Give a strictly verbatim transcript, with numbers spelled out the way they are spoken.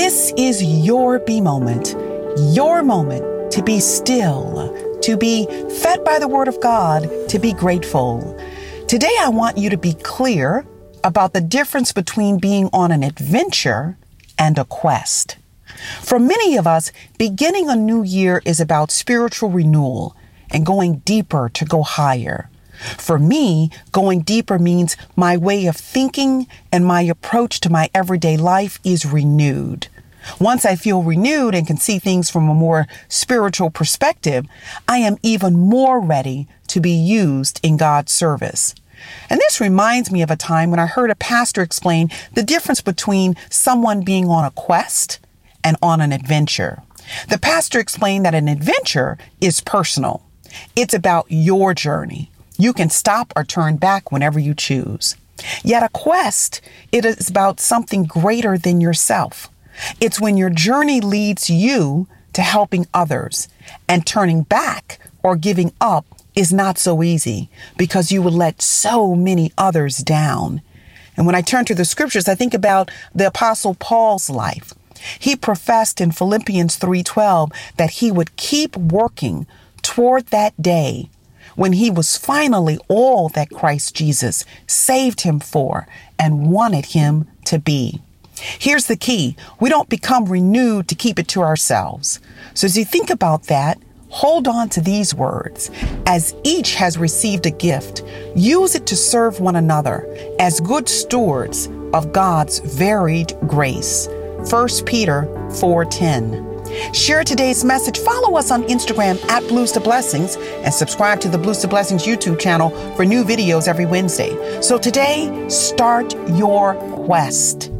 This is your be moment, your moment to be still, to be fed by the word of God, to be grateful. Today, I want you to be clear about the difference between being on an adventure and a quest. For many of us, beginning a new year is about spiritual renewal and going deeper to go higher. For me, going deeper means my way of thinking and my approach to my everyday life is renewed. Once I feel renewed and can see things from a more spiritual perspective, I am even more ready to be used in God's service. And this reminds me of a time when I heard a pastor explain the difference between someone being on a quest and on an adventure. The pastor explained that an adventure is personal. It's about your journey. You can stop or turn back whenever you choose. Yet a quest, it is about something greater than yourself. It's when your journey leads you to helping others, and turning back or giving up is not so easy because you will let so many others down. And when I turn to the scriptures, I think about the Apostle Paul's life. He professed in Philippians three twelve that he would keep working toward that day when he was finally all that Christ Jesus saved him for and wanted him to be. Here's the key. We don't become renewed to keep it to ourselves. So as you think about that, hold on to these words. As each has received a gift, use it to serve one another as good stewards of God's varied grace. First Peter four ten. Share today's message. Follow us on Instagram at Blues to Blessings and subscribe to the Blues to Blessings YouTube channel for new videos every Wednesday. So today, start your quest.